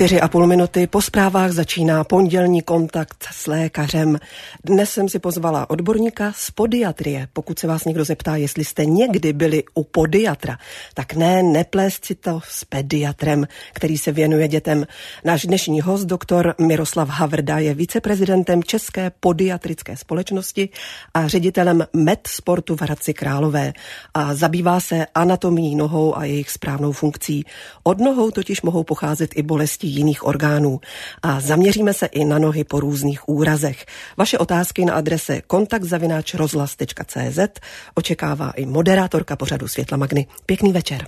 4,5 minuty po zprávách začíná pondělní kontakt s lékařem. Dnes jsem si pozvala odborníka z podiatrie. Pokud se vás někdo zeptá, jestli jste někdy byli u podiatra, tak neplést si to s pediatrem, který se věnuje dětem. Náš dnešní host, doktor Miroslav Havrda, je viceprezidentem České podiatrické společnosti a ředitelem MedSportu v Hradci Králové a zabývá se anatomií nohou a jejich správnou funkcí. Od nohou totiž mohou pocházet i bolesti jiných orgánů a zaměříme se i na nohy po různých úrazech. Vaše otázky na adrese kontakt@rozhlas.cz očekává i moderátorka pořadu Světla Magny. Pěkný večer.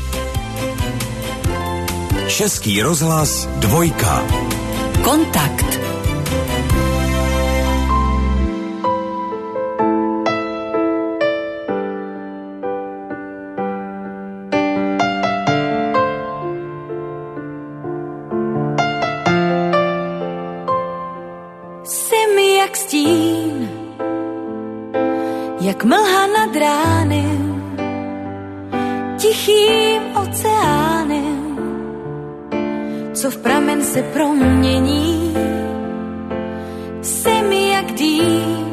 Český rozhlas 2. Kontakt. Jak stín, jak mlha nad ránem, tichým oceánem, co v pramen se promění. Jsem jak dým,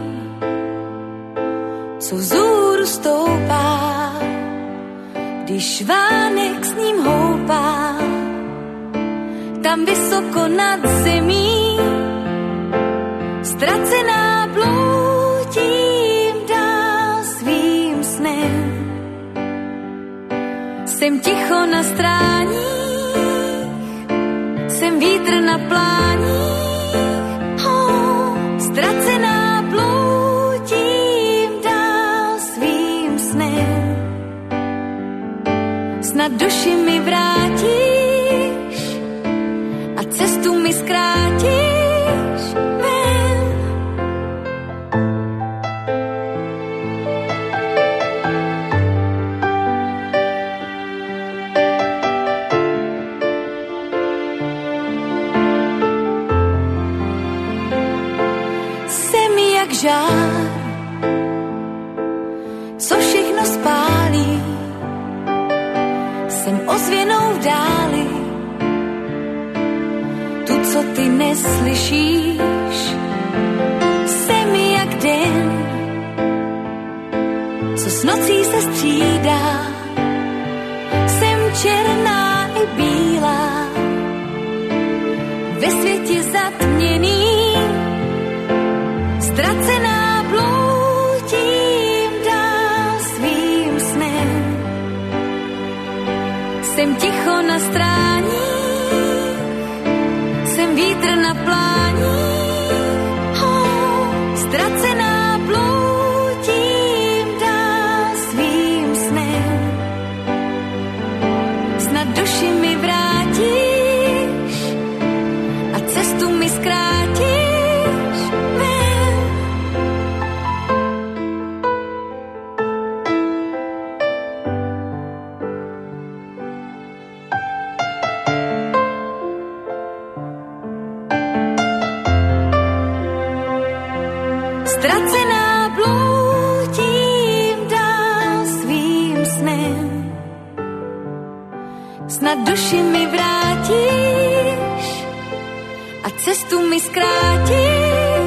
co vzhůru stoupá, když vánek s ním houpá, tam vysoko nad zemí. Ztracená bloudím dál svým snem. Jsem ticho na stráních, jsem vítr na pláních. Ztracená bloudím dál svým snem. Snad duši mi vrátíš a cestu mi zkrátíš. Žár, co všechno spálí, jsem ozvěnou v dáli, tu, co ty neslyšíš. Jsem jak den, co s nocí se střídá, jsem černá i bílá, ve světě zatměný. Ztracená bloudím dál svým snem. Jsem ticho na stráních, jsem vítr na pláních. Ztracená bloudím dál svým snem. Snad duši mi vrátíš a cestu mi zkrátíš. Ztracená bloudím dál svým snem. Snad duši mi vrátíš a cestu mi zkrátíš.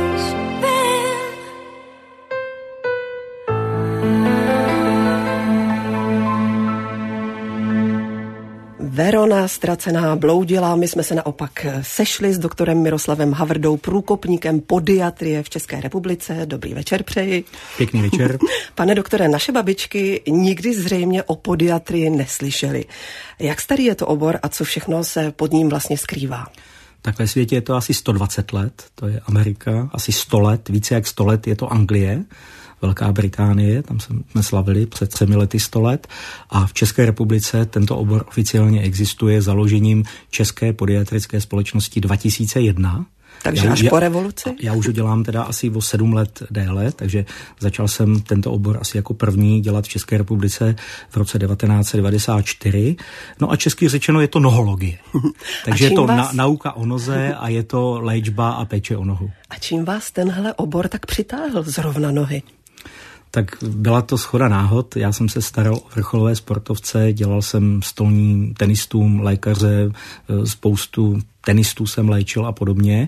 Verona ztracená bloudila, my jsme se naopak sešli s doktorem Miroslavem Havrdou, průkopníkem podiatrie v České republice. Dobrý večer přeji. Pěkný večer. Pane doktore, naše babičky nikdy zřejmě o podiatrii neslyšely. Jak starý je to obor a co všechno se pod ním vlastně skrývá? Tak ve světě je to asi 120 let, to je Amerika, asi 100 let, více jak 100 let je to Anglie, Velká Británie, tam jsme slavili před 3 lety 100 let a v České republice tento obor oficiálně existuje založením České podiatrické společnosti 2001. Takže až po revoluci? Já už ho dělám teda asi o 7 let déle, takže začal jsem tento obor asi jako první dělat v České republice v roce 1994. No a česky řečeno je to nohologie. Takže je to nauka o noze a je to léčba a péče o nohu. A čím vás tenhle obor tak přitáhl zrovna nohy? Tak byla to shoda náhod. Já jsem se staral o vrcholové sportovce, dělal jsem stolním tenistům, lékaře, spoustu tenistů jsem léčil a podobně.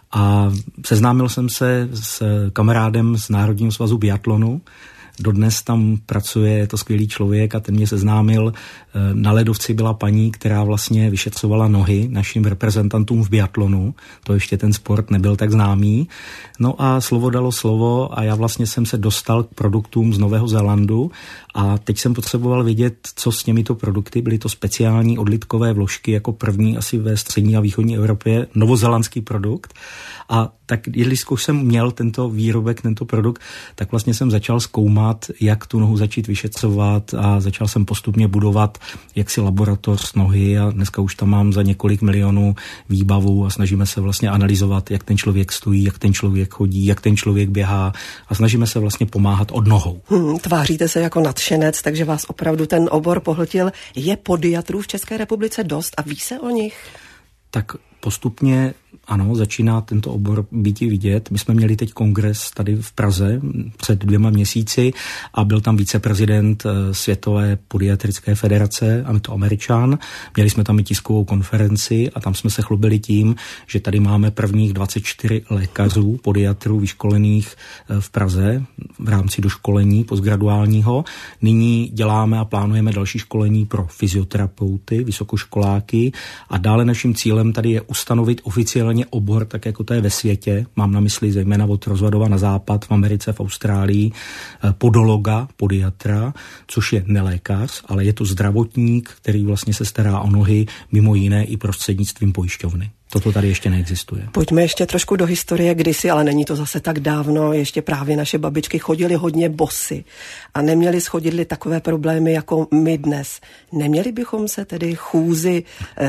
A seznámil jsem se s kamarádem z Národního svazu biatlonu. Dodnes tam pracuje, je to skvělý člověk a ten mě seznámil. Na ledovci byla paní, která vlastně vyšetřovala nohy našim reprezentantům v biatlonu. To ještě ten sport nebyl tak známý. No a slovo dalo slovo a já vlastně jsem se dostal k produktům z Nového Zélandu a teď jsem potřeboval vědět, co s těmito produkty. Byly to speciální odlitkové vložky, jako první asi ve střední a východní Evropě novozélandský produkt. A tak jelikož jsem měl tento výrobek, tento produkt, tak vlastně jsem začal zkoumat, jak tu nohu začít vyšetřovat a začal jsem postupně budovat jaksi laboratoř nohy a dneska už tam mám za několik milionů výbavu a snažíme se vlastně analyzovat, jak ten člověk stojí, jak ten člověk chodí, jak ten člověk běhá a snažíme se vlastně pomáhat od nohou. Tváříte se jako nadšenec, takže vás opravdu ten obor pohltil. Je podiatrů v České republice dost a ví se o nich? Tak postupně ano, začíná tento obor být vidět. My jsme měli teď kongres tady v Praze před 2 měsíci a byl tam viceprezident Světové podiatrické federace, a to Američan. Měli jsme tam i tiskovou konferenci a tam jsme se chlubili tím, že tady máme prvních 24 lékařů, podiatrů vyškolených v Praze v rámci doškolení postgraduálního. Nyní děláme a plánujeme další školení pro fyzioterapeuty, vysokoškoláky a dále naším cílem tady je ustanovit oficiálně obor, tak jako to je ve světě. Mám na mysli zejména od Rozvadova na západ, v Americe, v Austrálii, podologa, podiatra, což je nelékař, ale je to zdravotník, který vlastně se stará o nohy, mimo jiné i prostřednictvím pojišťovny. Toto tady ještě neexistuje. Pojďme ještě trošku do historie, kdysi, ale není to zase tak dávno, ještě právě naše babičky chodily hodně bosy a neměly schodidly takové problémy jako my dnes. Neměli bychom se tedy chůzi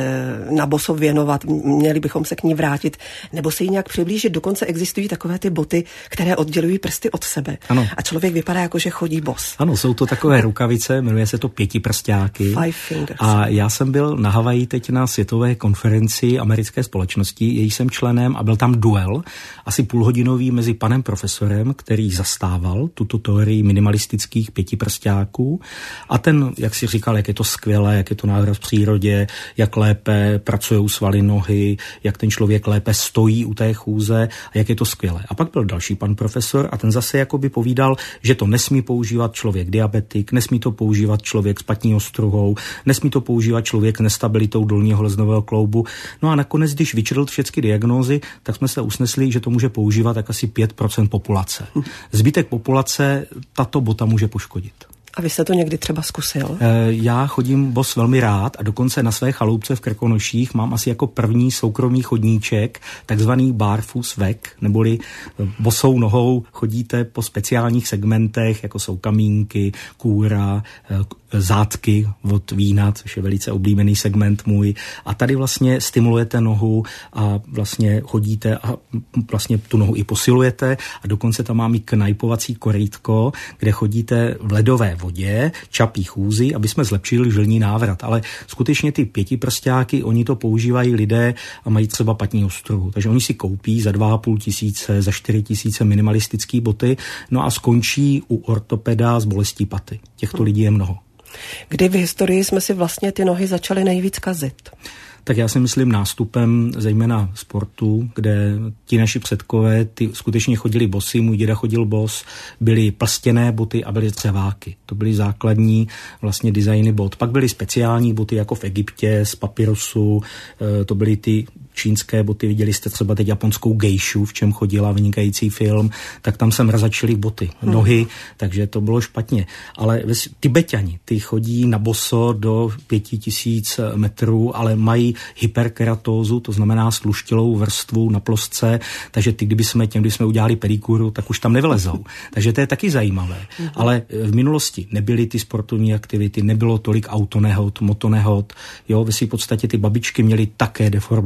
na boso věnovat, měli bychom se k ní vrátit, nebo se jí nějak přiblížit. Dokonce existují takové ty boty, které oddělují prsty od sebe. Ano. A člověk vypadá jako, že chodí bos. Ano, jsou to takové rukavice, jmenuje se to 5prstáky. 5 fingers. A já jsem byl na Havaji teď na světové konferenci americké společnosti, její jsem členem a byl tam duel, asi půlhodinový mezi panem profesorem, který zastával tuto teorii minimalistických 5prstáků a ten, jak si říkal, jak je to skvělé, jak je to nádhera v přírodě, jak lépe pracují svaly nohy, jak ten člověk lépe stojí u té chůze a jak je to skvělé. A pak byl další pan profesor a ten zase jakoby povídal, že to nesmí používat člověk diabetik, nesmí to používat člověk s patní ostruhou, nesmí to používat člověk s nestabilitou dolního hleznového kloubu. No a nakonec, když vyčetl všechny diagnózy, tak jsme se usnesli, že to může používat tak asi 5% populace. Zbytek populace tato bota může poškodit. A vy jste to někdy třeba zkusil? Já chodím bos velmi rád a dokonce na své chaloupce v Krkonoších mám asi jako první soukromý chodníček, takzvaný barfuß weg, neboli bosou nohou chodíte po speciálních segmentech, jako jsou kamínky, kůra, zátky od vína, což je velice oblíbený segment můj. A tady vlastně stimulujete nohu a vlastně chodíte a vlastně tu nohu i posilujete a dokonce tam mám i knajpovací korýtko, kde chodíte v ledové vodě, čapí chůzi, aby jsme zlepšili žilní návrat. Ale skutečně ty 5prstáky, oni to používají lidé a mají třeba patní ostruhu. Takže oni si koupí za 2,5 tisíce, za 4 tisíce minimalistické boty, no a skončí u ortopeda s bolestí paty. Těchto lidí je mnoho. Kdy v historii jsme si vlastně ty nohy začaly nejvíc kazit? Tak já si myslím nástupem zejména sportu, kde ti naši předkové ty skutečně chodili bosy, můj děda chodil bos, byly plstěné boty a byly dřeváky. To byly základní vlastně designy bot. Pak byly speciální boty jako v Egyptě z papyrusu, to byly ty čínské boty, viděli jste třeba teď japonskou gejšu, v čem chodila, vynikající film, tak tam se mrazačily boty, nohy, takže to bylo špatně. Ale Tibeťani, ty chodí na boso do 5000 metrů, ale mají hyperkeratózu, to znamená sluštělou vrstvu na plosce, takže ty, když jsme udělali pedikuru, tak už tam nevylezou. Takže to je taky zajímavé. Ale v minulosti nebyly ty sportovní aktivity, nebylo tolik autonehod, motonehod, jo, ve v podstatě ty babičky měly také deformované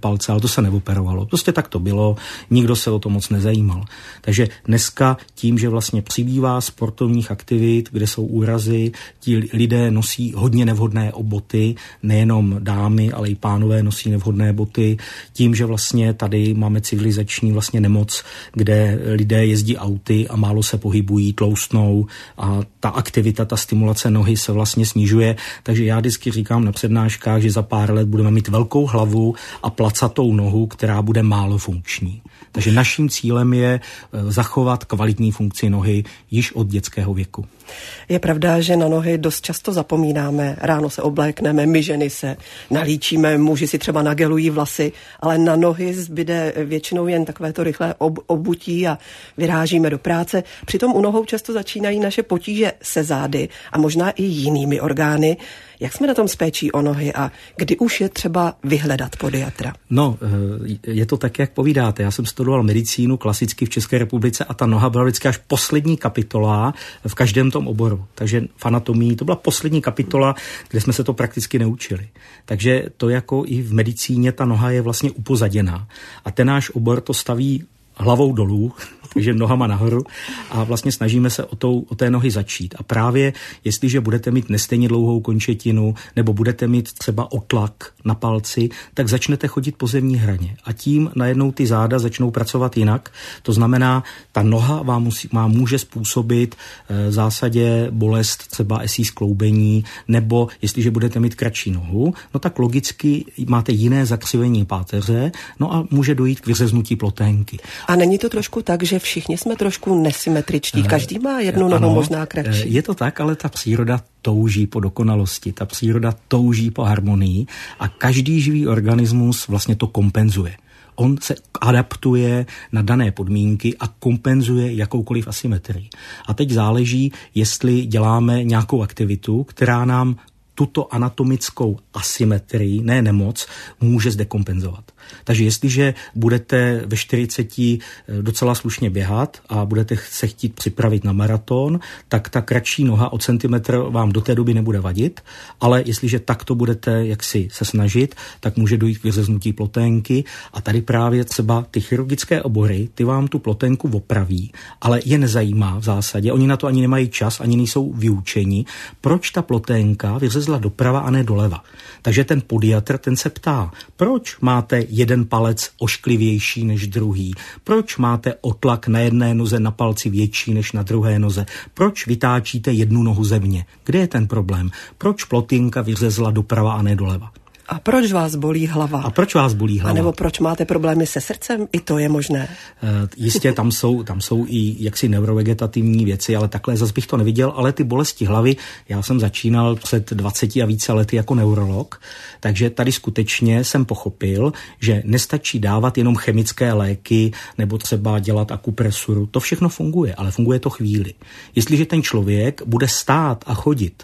palce, ale to se neoperovalo. Prostě tak to bylo, nikdo se o to moc nezajímal. Takže dneska tím, že vlastně přibývá sportovních aktivit, kde jsou úrazy, ti lidé nosí hodně nevhodné boty, nejenom dámy, ale i pánové nosí nevhodné boty, tím, že vlastně tady máme civilizační vlastně nemoc, kde lidé jezdí auty a málo se pohybují, tloustnou a ta aktivita, ta stimulace nohy se vlastně snižuje. Takže já vždycky říkám na přednáškách, že za pár let budeme mít velkou hlavu a placatou nohu, která bude málo funkční. Takže naším cílem je zachovat kvalitní funkci nohy již od dětského věku. Je pravda, že na nohy dost často zapomínáme. Ráno se oblékneme, my ženy se nalíčíme, muži si třeba nagelují vlasy, ale na nohy zbyde většinou jen takovéto rychlé obutí a vyrážíme do práce. Přitom u nohou často začínají naše potíže se zády a možná i jinými orgány. Jak jsme na tom s péčí o nohy a kdy už je třeba vyhledat podiatra? No, je to tak, jak povídáte. Já jsem studoval medicínu klasicky v České republice a ta noha byla vždycky až poslední kapitola v každém tom oboru. Takže v anatomii to byla poslední kapitola, kde jsme se to prakticky neučili. Takže to jako i v medicíně ta noha je vlastně upozaděná. A ten náš obor to staví hlavou dolů, takže nohama nahoru a vlastně snažíme se o té nohy začít. A právě jestliže budete mít nestejně dlouhou končetinu nebo budete mít třeba otlak na palci, tak začnete chodit po zemní hraně. A tím najednou ty záda začnou pracovat jinak. To znamená, ta noha vám může způsobit v zásadě bolest třeba esí skloubení, nebo jestliže budete mít kratší nohu, no tak logicky máte jiné zakřivení páteře, no a může dojít k vyřeznutí ploténky. A není to trošku tak, že všichni jsme trošku nesymetričtí? Každý má jednu nohu, možná kratší. Je to tak, ale ta příroda touží po dokonalosti, ta příroda touží po harmonii a každý živý organismus vlastně to kompenzuje. On se adaptuje na dané podmínky a kompenzuje jakoukoliv asymetrii. A teď záleží, jestli děláme nějakou aktivitu, která nám tuto anatomickou asymetrii, ne nemoc, může zdekompenzovat. Takže jestliže budete ve 40 docela slušně běhat a budete se chtít připravit na maraton, tak ta kratší noha o centimetr vám do té doby nebude vadit, ale jestliže takto budete jaksi se snažit, tak může dojít k vyřeznutí ploténky a tady právě třeba ty chirurgické obory, ty vám tu ploténku opraví, ale je nezajímá v zásadě, oni na to ani nemají čas, ani nejsou vyučeni, proč ta ploténka vyřezla doprava a ne doleva. Takže ten podiatr, ten se ptá, proč máte jeden palec ošklivější než druhý? Proč máte otlak na jedné noze na palci větší než na druhé noze? Proč vytáčíte jednu nohu země? Kde je ten problém? Proč plotinka vyřezla doprava a ne doleva? A proč vás bolí hlava? A proč vás bolí hlava? A nebo proč máte problémy se srdcem? I to je možné. Jistě tam jsou i jaksi neurovegetativní věci, ale takhle zas bych to neviděl, ale ty bolesti hlavy, já jsem začínal před 20 a více lety jako neurolog, takže tady skutečně jsem pochopil, že nestačí dávat jenom chemické léky nebo třeba dělat akupresuru. To všechno funguje, ale funguje to chvíli. Jestliže ten člověk bude stát a chodit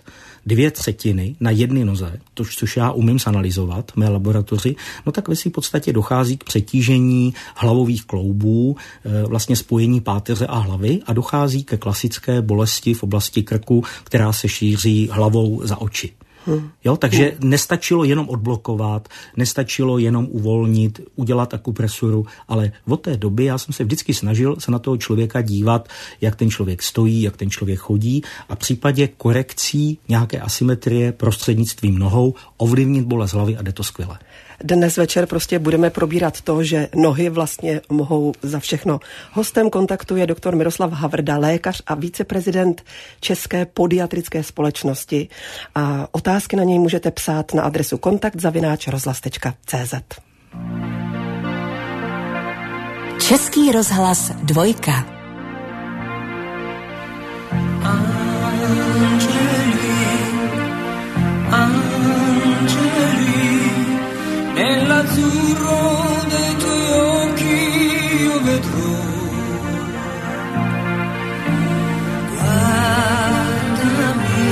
2/3 na jedné noze, což já umím zanalyzovat v mé laboratoři, no tak ve své podstatě dochází k přetížení hlavových kloubů, vlastně spojení páteře a hlavy a dochází ke klasické bolesti v oblasti krku, která se šíří hlavou za oči. Jo, takže nestačilo jenom odblokovat, nestačilo jenom uvolnit, udělat akupresuru, ale od té doby já jsem se vždycky snažil se na toho člověka dívat, jak ten člověk stojí, jak ten člověk chodí a v případě korekcí nějaké asymetrie prostřednictvím nohou ovlivnit bolest hlavy a jde to skvěle. Dnes večer prostě budeme probírat to, že nohy vlastně mohou za všechno. Hostem Kontaktu je doktor Miroslav Havrda, lékař a viceprezident České podiatrické společnosti. A otázky na něj můžete psát na adresu kontakt@rozhlas.cz. Český rozhlas 2. Nell'azzurro dei tuoi occhi io vedrò, guardami,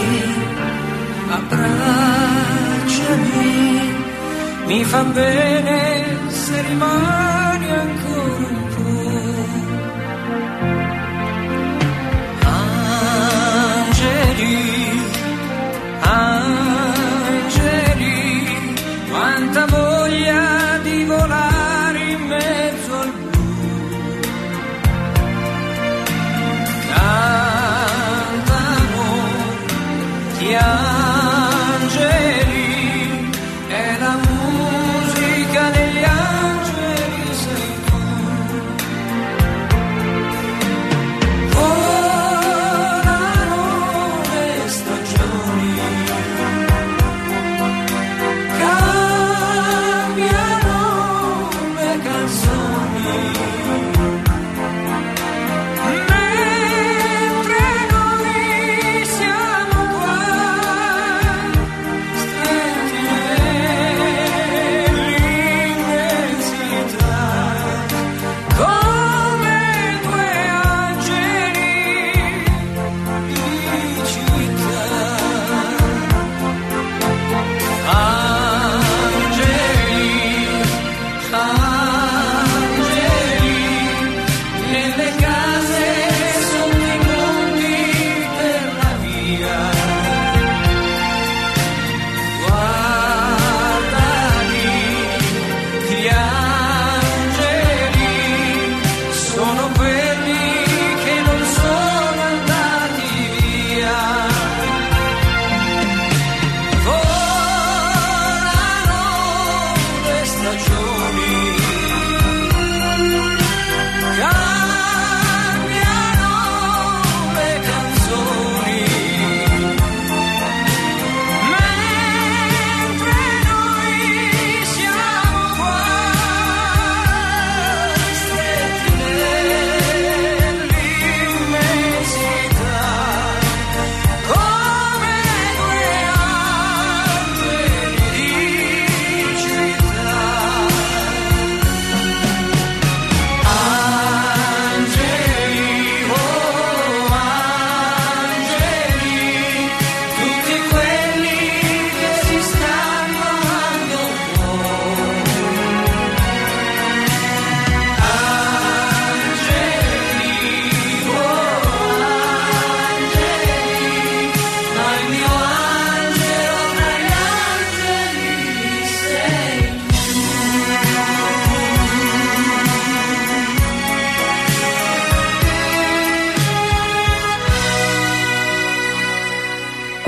abbracciami, mi fa bene se rimani ancora un po'. Angeli, angeli, quanta voglia di volare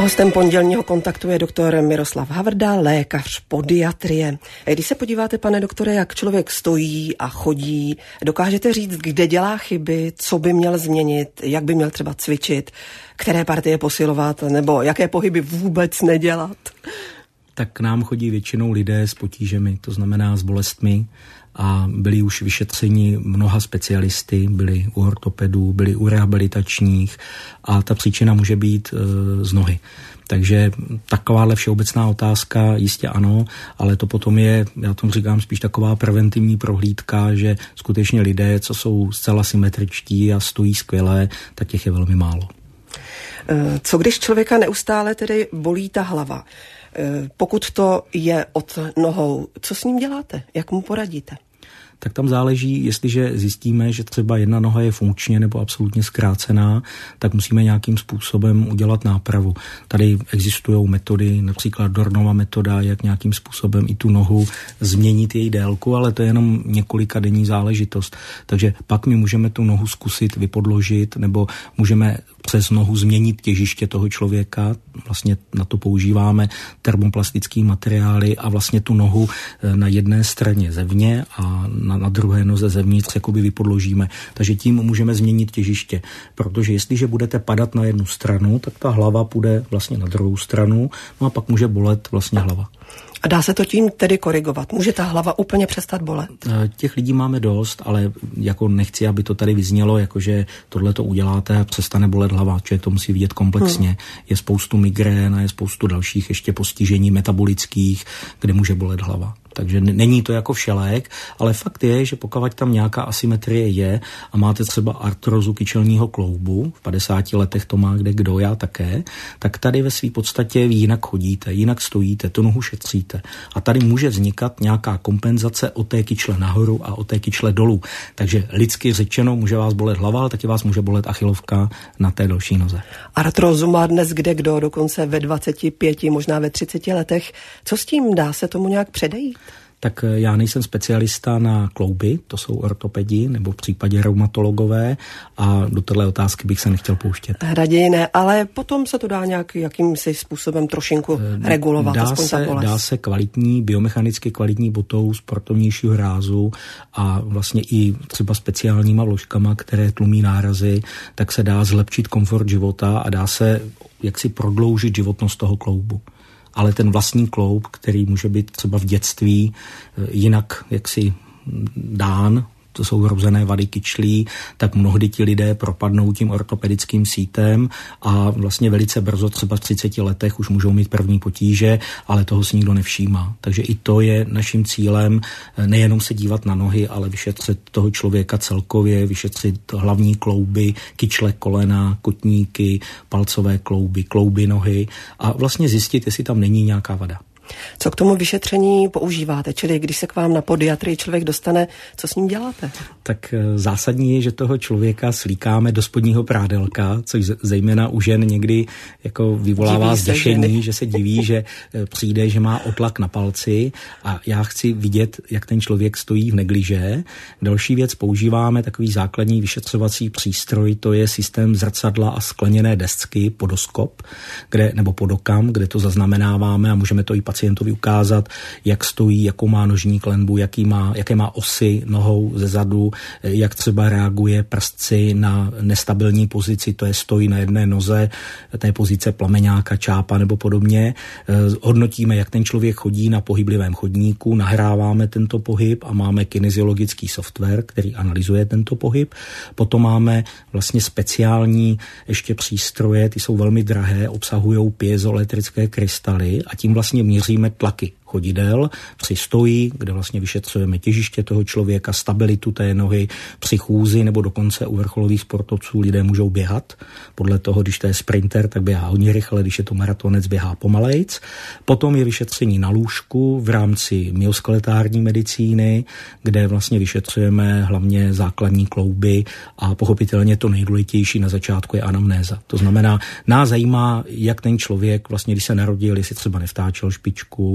Hostem pondělního kontaktu je doktor Miroslav Havrda, lékař podiatrie. Když se podíváte, pane doktore, jak člověk stojí a chodí, dokážete říct, kde dělá chyby, co by měl změnit, jak by měl třeba cvičit, které partie posilovat, nebo jaké pohyby vůbec nedělat? Tak k nám chodí většinou lidé s potížemi, to znamená s bolestmi, a byli už vyšetřeni mnoha specialisty, byli u ortopedů, byli u rehabilitačních a ta příčina může být z nohy. Takže takováhle všeobecná otázka jistě ano, ale to potom je, já tomu říkám, spíš taková preventivní prohlídka, že skutečně lidé, co jsou zcela symetričtí a stojí skvěle, tak těch je velmi málo. Co když člověka neustále tedy bolí ta hlava? Pokud to je od nohou, co s ním děláte? Jak mu poradíte? Tak tam záleží, jestliže zjistíme, že třeba jedna noha je funkčně nebo absolutně zkrácená, tak musíme nějakým způsobem udělat nápravu. Tady existují metody, například Dornova metoda, jak nějakým způsobem i tu nohu změnit její délku, ale to je jenom několika denní záležitost. Takže pak my můžeme tu nohu zkusit vypodložit nebo můžeme přes nohu změnit těžiště toho člověka. Vlastně na to používáme termoplastické materiály a vlastně tu nohu na jedné straně zevně a na druhé noze zevnitř jakoby vypodložíme. Takže tím můžeme změnit těžiště. Protože jestliže budete padat na jednu stranu, tak ta hlava půjde vlastně na druhou stranu, no a pak může bolet vlastně hlava. A dá se to tím tedy korigovat? Může ta hlava úplně přestat bolet? Těch lidí máme dost, ale jako nechci, aby to tady vyznělo, jakože tohle to uděláte a přestane bolet hlava. Člověk to musí vidět komplexně. Je spoustu migrén a je spoustu dalších ještě postižení metabolických, kde může bolet hlava. Takže není to jako všelék, ale fakt je, že pokud tam nějaká asymetrie je a máte třeba artrozu kyčelního kloubu, v 50 letech to má kde kdo, já také, tak tady ve své podstatě jinak chodíte, jinak stojíte, tu nohu šetříte. A tady může vznikat nějaká kompenzace od té kyčle nahoru a od té kyčle dolů. Takže lidsky řečeno může vás bolet hlava, ale taky vás může bolet achilovka na té další noze. Artrozu má dnes kde kdo, dokonce ve 25, možná ve 30 letech. Co s tím, dá se tomu nějak předejít? Tak já nejsem specialista na klouby, to jsou ortopedi nebo v případě reumatologové a do téhle otázky bych se nechtěl pouštět. Raději ne, ale potom se to dá jakýmsi způsobem trošinku regulovat. Dá se kvalitní, biomechanicky kvalitní botou sportovnějšího rázu a vlastně i třeba speciálníma vložkama, které tlumí nárazy, tak se dá zlepšit komfort života a dá se jaksi prodloužit životnost toho kloubu. Ale ten vlastní kloub, který může být třeba v dětství jinak jaksi dán, to jsou vrozené vady kyčlí, tak mnohdy ti lidé propadnou tím ortopedickým sítem a vlastně velice brzo, třeba v 30 letech, už můžou mít první potíže, ale toho si nikdo nevšímá. Takže i to je naším cílem, nejenom se dívat na nohy, ale vyšetřit toho člověka celkově, vyšetřit hlavní klouby, kyčle kolena, kotníky, palcové klouby, klouby nohy a vlastně zjistit, jestli tam není nějaká vada. Co k tomu vyšetření používáte? Čili když se k vám na podiatrii člověk dostane, co s ním děláte? Tak zásadní je, že toho člověka slíkáme do spodního prádelka, což zejména u žen někdy jako vyvolává zděšení, že se diví, že přijde, že má otlak na palci a já chci vidět, jak ten člověk stojí v negliže. Další věc, používáme takový základní vyšetřovací přístroj, to je systém zrcadla a skleněné desky, podoskop, nebo podokam, kde to zaznamenáváme a můžeme to i pacientovi ukázat, jak stojí, jakou má nožní klenbu, jaké má osy nohou ze zadu, jak třeba reaguje prstci na nestabilní pozici, to je stojí na jedné noze, té pozice plameňáka, čápa nebo podobně. Hodnotíme, jak ten člověk chodí na pohyblivém chodníku, nahráváme tento pohyb a máme kineziologický software, který analyzuje tento pohyb. Potom máme vlastně speciální ještě přístroje, ty jsou velmi drahé, obsahují piezoelektrické krystaly a tím vlastně měříme tlaky chodidel při stoji, kde vlastně vyšetřujeme těžiště toho člověka, stabilitu té nohy, při chůzi nebo dokonce u vrcholových sportovců lidé můžou běhat. Podle toho, když to je sprinter, tak běhá hodně rychle, když je to maratonec, běhá pomalejc. Potom je vyšetření na lůžku v rámci myoskeletární medicíny, kde vlastně vyšetřujeme hlavně základní klouby a pochopitelně to nejdůležitější na začátku je anamnéza. To znamená, nás zajímá, jak ten člověk vlastně, když se narodil, jestli třeba nevtáčel špičku, jestli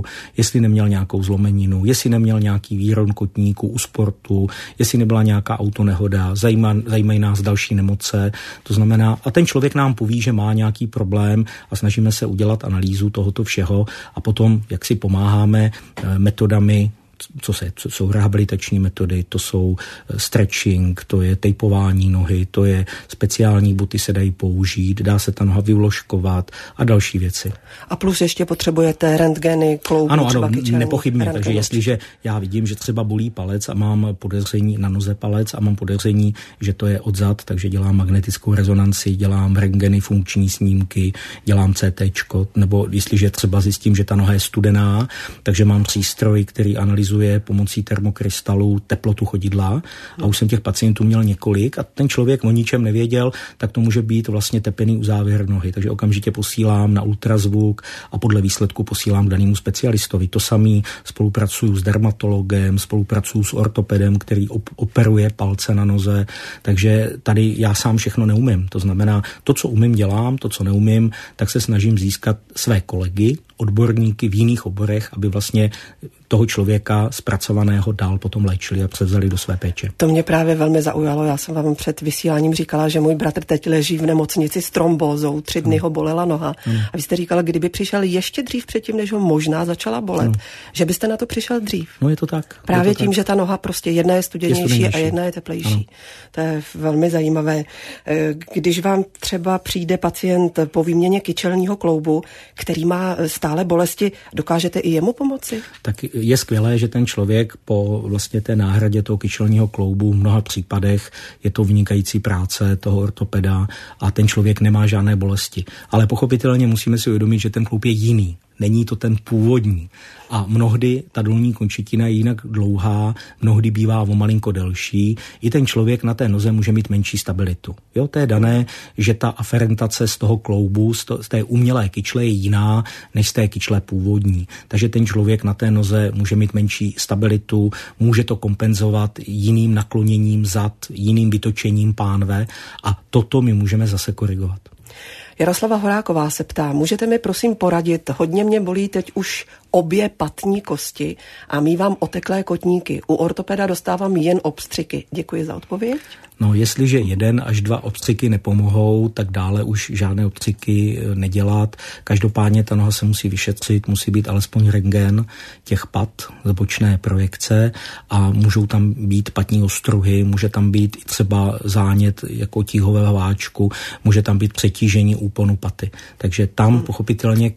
jestli neměl nějakou zlomeninu, jestli neměl nějaký výron kotníku u sportu, jestli nebyla nějaká autonehoda, zajímají nás další nemoce. To znamená, a ten člověk nám poví, že má nějaký problém a snažíme se udělat analýzu tohoto všeho a potom, jak si pomáháme metodami, co jsou rehabilitační metody, to jsou stretching, to je tejpování nohy, to je speciální boty se dají použít, dá se ta noha vyvložkovat a další věci. A plus ještě potřebujete rentgeny, kloubů, ano, třeba kyčelní. Nepochybně, takže jestliže já vidím, že třeba bolí palec a mám podezření na noze palec a mám podezření, že to je odzad, takže dělám magnetickou rezonanci, dělám rentgeny, funkční snímky, dělám CTčko, nebo jestliže třeba zjistím, že ta noha je studená, takže mám přístroj, který analyzuje pomocí termokrystalů teplotu chodidla a už jsem těch pacientů měl několik a ten člověk o ničem nevěděl, tak to může být vlastně tepený uzávěr nohy, takže okamžitě posílám na ultrazvuk a podle výsledku posílám danému specialistovi. To samý spolupracuju s dermatologem, spolupracuju s ortopedem, který operuje palce na noze, takže tady já sám všechno neumím. To znamená, to, co umím, dělám, to, co neumím, tak se snažím získat své kolegy, odborníky v jiných oborech, aby vlastně toho člověka zpracovaného dál potom léčili a převzali do své péče. To mě právě velmi zaujalo. Já jsem vám před vysíláním říkala, že můj bratr teď leží v nemocnici s trombózou, 3 dny ho bolela noha. A vy jste říkala, kdyby přišel ještě dřív předtím, než ho možná začala bolet, že byste na to přišel dřív. No je to tak. Právě tím, že ta noha prostě jedna je studenější a jedna je teplejší. Ano. To je velmi zajímavé. Když vám třeba přijde pacient po výměně kyčelního kloubu, který má stále bolesti, dokážete i jemu pomoci? Tak je skvělé, že ten člověk po vlastně té náhradě toho kyčelního kloubu v mnoha případech je to vynikající práce toho ortopeda a ten člověk nemá žádné bolesti. Ale pochopitelně musíme si uvědomit, že ten kloub je jiný. Není to ten původní. A mnohdy ta dolní končetina je jinak dlouhá, mnohdy bývá o malinko delší. I ten člověk na té noze může mít menší stabilitu. Jo, to je dané, že ta aferentace z toho kloubu, z té umělé kyčle je jiná než z té kyčle původní. Takže ten člověk na té noze může mít menší stabilitu, může to kompenzovat jiným nakloněním zad, jiným vytočením pánve a toto my můžeme zase korigovat. Jaroslava Horáková se ptá, můžete mi prosím poradit, hodně mě bolí teď už obě patní kosti a mívám oteklé kotníky. U ortopeda dostávám jen obstřiky. Děkuji za odpověď. No, jestliže 1 až 2 obstřiky nepomohou, tak dále už žádné obstřiky nedělat. Každopádně ta noha se musí vyšetřit, musí být alespoň rentgen těch pat z bočné projekce a můžou tam být patní ostruhy, může tam být i třeba zánět jako tíhového váčku, může tam být přetížení úponu paty. Takže tam pochopitelně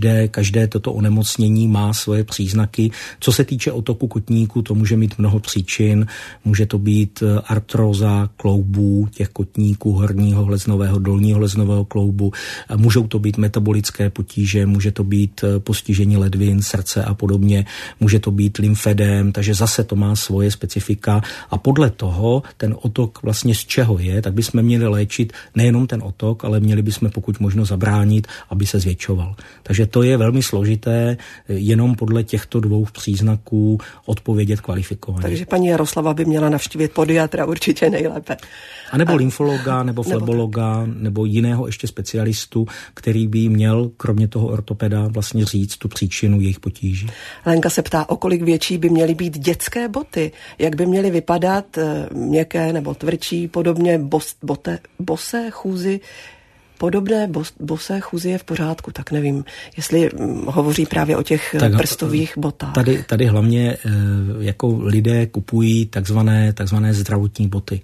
každé toto onemocnění má svoje příznaky. Co se týče otoku kotníku, to může mít mnoho příčin. Může to být artróza kloubů, těch kotníků horního hleznového, dolního hleznového kloubu. Můžou to být metabolické potíže, může to být postižení ledvin, srdce a podobně. Může to být lymfedem, takže zase to má svoje specifika. A podle toho ten otok vlastně z čeho je, tak bychom měli léčit nejenom ten otok, ale měli bychom pokud možno zabránit, aby se zvětšoval. Takže to je velmi složité, jenom podle těchto 2 příznaků odpovědět kvalifikovaně. Takže paní Jaroslava by měla navštívit podiatra určitě nejlépe. A nebo lymfologa, nebo flebologa, nebo jiného ještě specialistu, který by měl, kromě toho ortopeda, vlastně říct tu příčinu jejich potíží. Lenka se ptá, o kolik větší by měly být dětské boty, jak by měly vypadat měkké nebo tvrdší, podobně bosé chůzy. Podobné bosé chůzy je v pořádku, tak nevím, jestli hovoří právě o těch prstových botách. Tady hlavně jako lidé kupují takzvané zdravotní boty.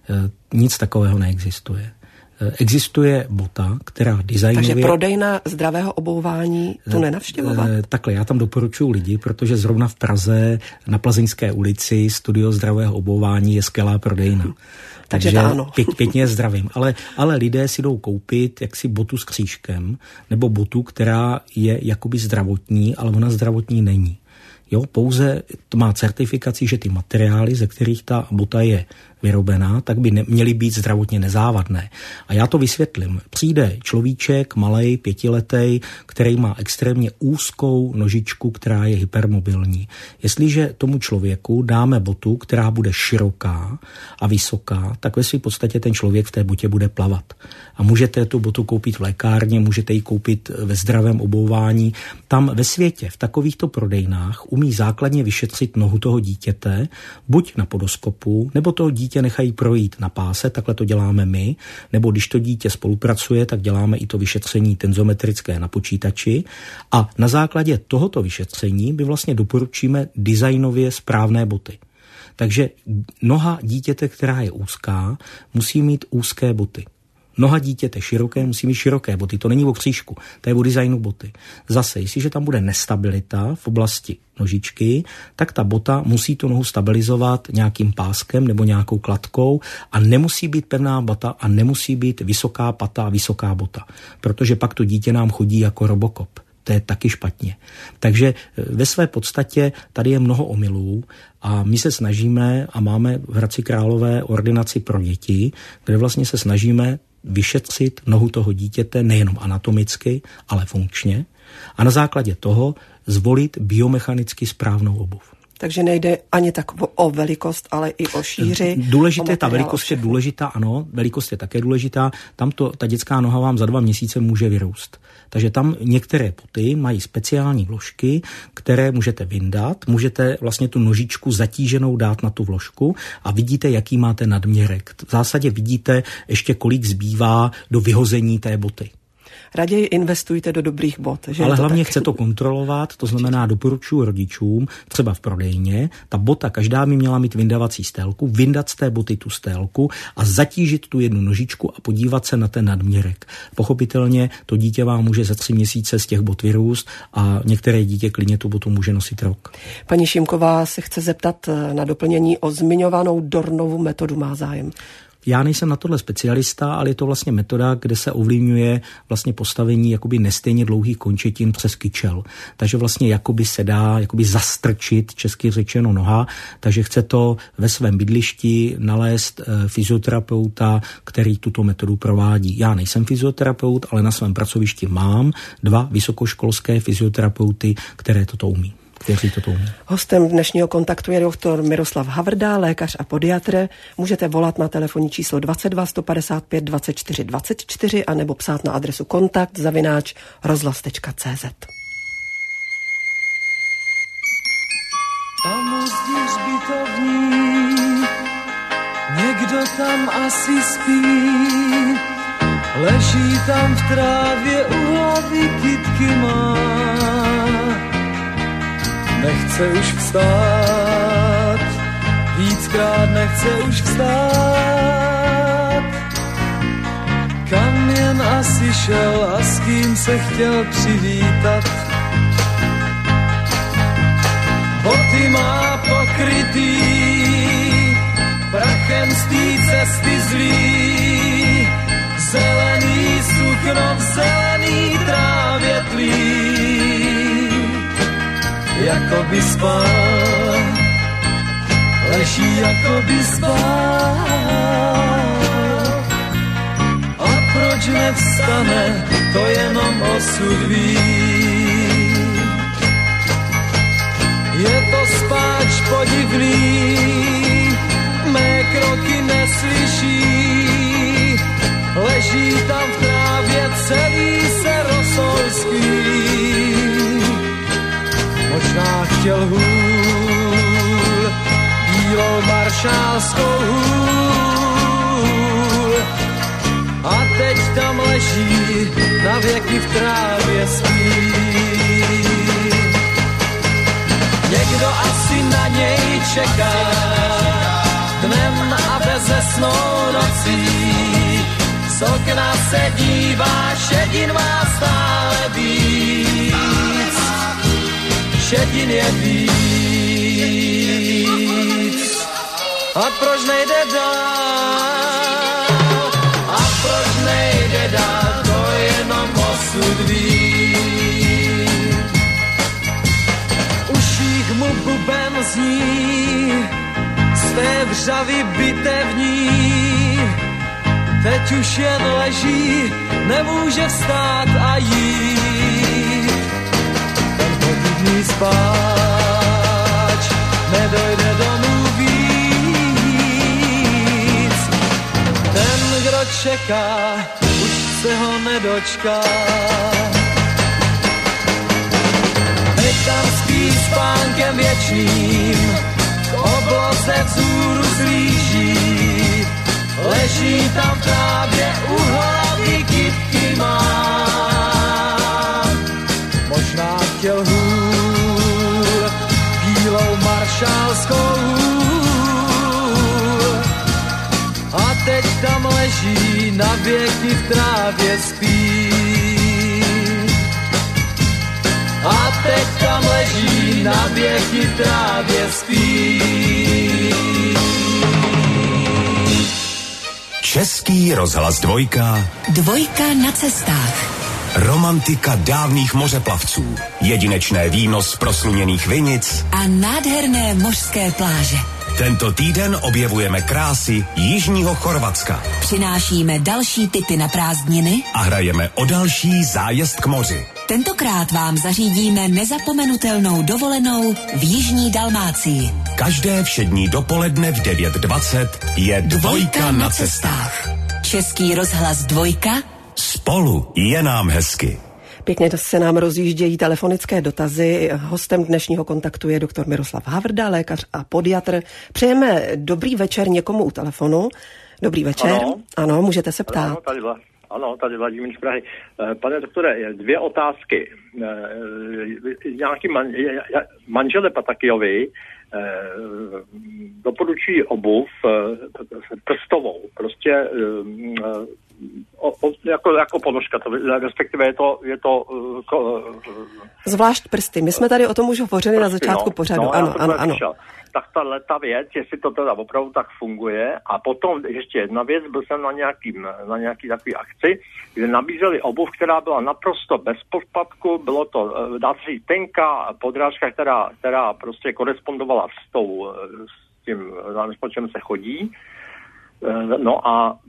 Nic takového neexistuje. Existuje bota, která designově... Takže prodejna zdravého obouvání tu nenavštěvovat? Takhle, já tam doporučuji lidi, protože zrovna v Praze na Plzeňské ulici Studio zdravého obouvání je skvělá prodejna. Takže ano. Pěkně zdravím. Ale lidé si jdou koupit jaksi botu s křížkem, nebo botu, která je jakoby zdravotní, ale ona zdravotní není. Jo, pouze to má certifikaci, že ty materiály, ze kterých ta bota je vyrobená, tak by měly být zdravotně nezávadné. A já to vysvětlím. Přijde človíček, malej, 5letý, který má extrémně úzkou nožičku, která je hypermobilní. Jestliže tomu člověku dáme botu, která bude široká a vysoká, tak ve své podstatě ten člověk v té botě bude plavat. A můžete tu botu koupit v lékárně, můžete ji koupit ve zdravém obouvání. Tam ve světě, v takovýchto prodejnách umí základně vyšetřit nohu toho dítěte, buď na podoskopu, nebo toho dítě nechají projít na páse, takhle to děláme my, nebo když to dítě spolupracuje, tak děláme i to vyšetření tenzometrické na počítači a na základě tohoto vyšetření my vlastně doporučíme designově správné boty. Takže noha dítěte, která je úzká, musí mít úzké boty. Noha dítěte široké musí mít široké boty, to není o křížku, to je o designu boty. Zase, jestliže tam bude nestabilita v oblasti nožičky, tak ta bota musí tu nohu stabilizovat nějakým páskem nebo nějakou kladkou a nemusí být pevná bota a nemusí být vysoká pata a vysoká bota, protože pak to dítě nám chodí jako Robocop. To je taky špatně. Takže ve své podstatě tady je mnoho omylů a my se snažíme a máme v Hradci Králové ordinaci pro děti, kde vlastně se snažíme vyšetřit nohu toho dítěte nejenom anatomicky, ale funkčně a na základě toho zvolit biomechanicky správnou obuv. Takže nejde ani tak o velikost, ale i o šíři. Důležité, ta velikost je důležitá, ano, velikost je také důležitá. Tam ta dětská noha vám za 2 měsíce může vyrůst. Takže tam některé boty mají speciální vložky, které můžete vyndat, můžete vlastně tu nožičku zatíženou dát na tu vložku a vidíte, jaký máte nadměrek. V zásadě vidíte ještě, kolik zbývá do vyhození té boty. Raději investujte do dobrých bot. Že ale hlavně tak? Chce to kontrolovat, to znamená doporučuji rodičům, třeba v prodejně, ta bota každá by měla mít vyndavací stélku, vyndat z té boty tu stélku a zatížit tu jednu nožičku a podívat se na ten nadměrek. Pochopitelně to dítě vám může za 3 měsíce z těch bot vyrůst a některé dítě klidně tu botu může nosit rok. Paní Šimková se chce zeptat na doplnění o zmiňovanou Dornovu metodu, má zájem. Já nejsem na tohle specialista, ale je to vlastně metoda, kde se ovlivňuje vlastně postavení jakoby nestejně dlouhých končetin přes kyčel. Takže vlastně jakoby se dá jakoby zastrčit, česky řečeno, noha, takže chce to ve svém bydlišti nalézt fyzioterapeuta, který tuto metodu provádí. Já nejsem fyzioterapeut, ale na svém pracovišti mám 2 vysokoškolské fyzioterapeuty, které toto umí. Hostem dnešního kontaktu je doktor Miroslav Havrda, lékař a podiatr. Můžete volat na telefonní číslo 22 155 24 24 a nebo psát na adresu kontakt@rozhlas.cz. Tam uzdí hřbitovní, někdo tam asi spí, leží tam v trávě, u hlavy kytky má. Nechce už vstát, víckrát nechce už vstát. Kam jen asi šel a s kým se chtěl přivítat. Boty má pokrytý prachem z té cesty zlý. Zelený sukno v zelený trávě tlí. Jakoby spál, leží jakoby spál. A proč nevstane, to jenom osud ví. Je to spáč podivný, mé kroky neslyší. Leží tam v trávě, celý se rozsolský. Možná chtěl hůl, bílou maršálskou hůl. A teď tam leží, na věky v trávě spí. Někdo asi na něj čeká, dnem a bezesnou nocí. Z okna se dívá, šedin má stále víc. Šedin je víc. A proč nejde dál? A proč nejde dál? To jenom osud ví. V uších mu buben zní, z té dřavy bitevní, teď už jen leží, nemůže vstát a jít. Ten podivný spáč nedojde domů víc. Ten, kdo čeká, už se ho nedočká. Teď tam spí spánkem věčným, k obloze vzhůru zlíží. Leží tam právě u hlavy kytky má. Možná chtěl hůl, bílou maršálskou hůl. A teď tam leží, na věky v trávě spí. A teď tam leží, na věky v trávě spí. Český rozhlas Dvojka. Dvojka na cestách. Romantika dávných mořeplavců. Jedinečné víno z prosluněných vinic. A nádherné mořské pláže. Tento týden objevujeme krásy jižního Chorvatska. Přinášíme další tipy na prázdniny. A hrajeme o další zájezd k moři. Tentokrát vám zařídíme nezapomenutelnou dovolenou v jižní Dalmácii. Každé všední dopoledne v 9:20 je Dvojka na cestách. Český rozhlas Dvojka. Spolu je nám hezky. Pěkně se nám rozjíždějí telefonické dotazy. Hostem dnešního kontaktu je doktor Miroslav Havrda, lékař a podiatr. Přejeme dobrý večer někomu u telefonu. Dobrý večer. Ano, můžete se ptát. Ano, tady Vladimír z Prahy. Pane doktore, 2 otázky. Nějaký manžele Patakijovi doporučují obuv prstovou, prostě jako ponožka, respektive je to zvlášť prsty. My jsme tady o tom už hovořili na začátku pořadu. Ano. Tak ta věc, jestli to teda opravdu tak funguje. A potom ještě jedna věc, byl jsem na nějaký takový akci, kde nabízeli obuv, která byla naprosto bez podpatku, bylo to, dá se říct, tenká podrážka, která prostě korespondovala s tím, po čem se chodí. No a